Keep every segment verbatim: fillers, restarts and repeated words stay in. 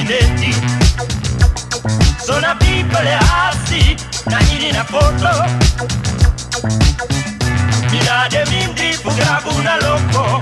vecchinetti. Sono piccole assi, na nina foto. Mirade mindri fu grabo una loco.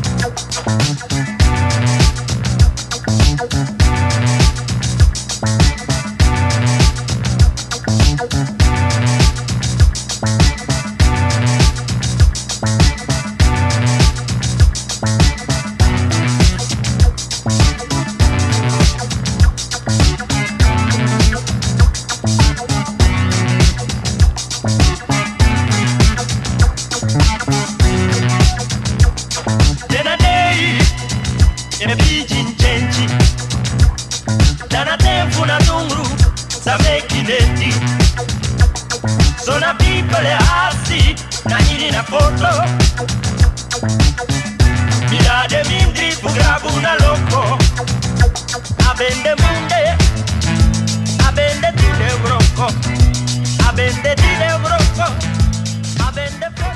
Sono piccole assi, na nina foto. Mirade mindri fu grabo una loco. Abende munde, abende tile brocco. Abende tile brocco, abende